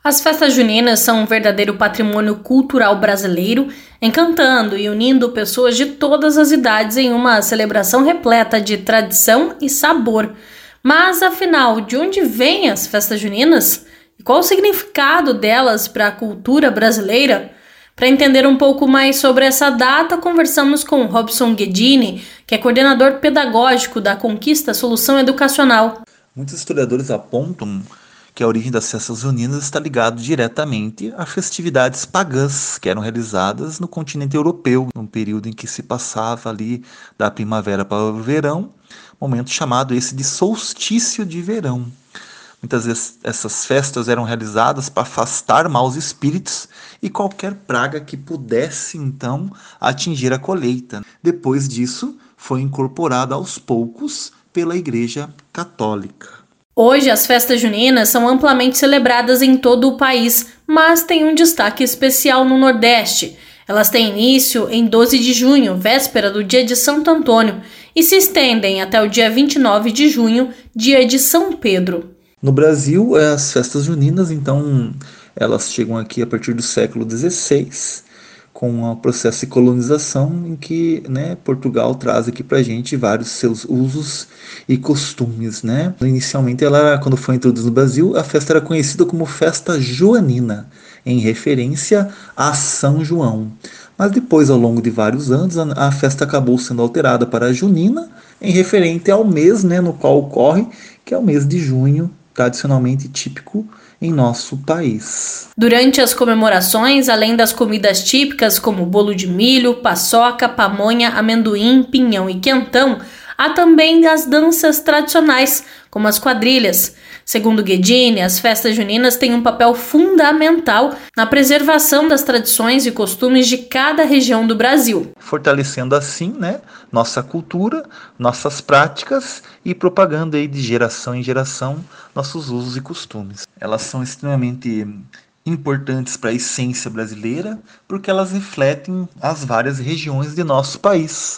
As festas juninas são um verdadeiro patrimônio cultural brasileiro, encantando e unindo pessoas de todas as idades em uma celebração repleta de tradição e sabor. Mas, afinal, de onde vêm as festas juninas? E qual o significado delas para a cultura brasileira? Para entender um pouco mais sobre essa data, conversamos com Robson Guedini, que é coordenador pedagógico da Conquista Solução Educacional. Muitos historiadores apontam que a origem das festas juninas está ligada diretamente a festividades pagãs que eram realizadas no continente europeu, num período em que se passava ali da primavera para o verão, momento chamado esse de solstício de verão. Muitas vezes essas festas eram realizadas para afastar maus espíritos e qualquer praga que pudesse então atingir a colheita. Depois disso, foi incorporada aos poucos pela Igreja Católica. Hoje, as festas juninas são amplamente celebradas em todo o país, mas têm um destaque especial no Nordeste. Elas têm início em 12 de junho, véspera do dia de Santo Antônio, e se estendem até o dia 29 de junho, dia de São Pedro. No Brasil, as festas juninas, então, elas chegam aqui a partir do século XVI, com o processo de colonização em que, Portugal traz aqui para a gente vários seus usos e costumes. Inicialmente, quando foi introduzida no Brasil, a festa era conhecida como Festa Joanina, em referência a São João. Mas depois, ao longo de vários anos, a festa acabou sendo alterada para Junina, em referente ao mês no qual ocorre, que é o mês de junho, tradicionalmente típico em nosso país. Durante as comemorações, além das comidas típicas como bolo de milho, paçoca, pamonha, amendoim, pinhão e quentão, há também as danças tradicionais, como as quadrilhas. Segundo Guedini, as festas juninas têm um papel fundamental na preservação das tradições e costumes de cada região do Brasil. Fortalecendo assim, nossa cultura, nossas práticas e propagando aí de geração em geração nossos usos e costumes. Elas são extremamente importantes para a essência brasileira porque elas refletem as várias regiões de nosso país.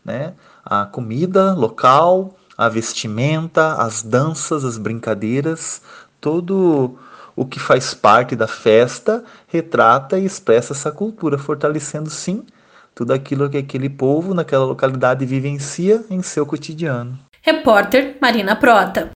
A comida local, a vestimenta, as danças, as brincadeiras, todo o que faz parte da festa retrata e expressa essa cultura, fortalecendo sim tudo aquilo que aquele povo naquela localidade vivencia em seu cotidiano. Repórter Marina Prota.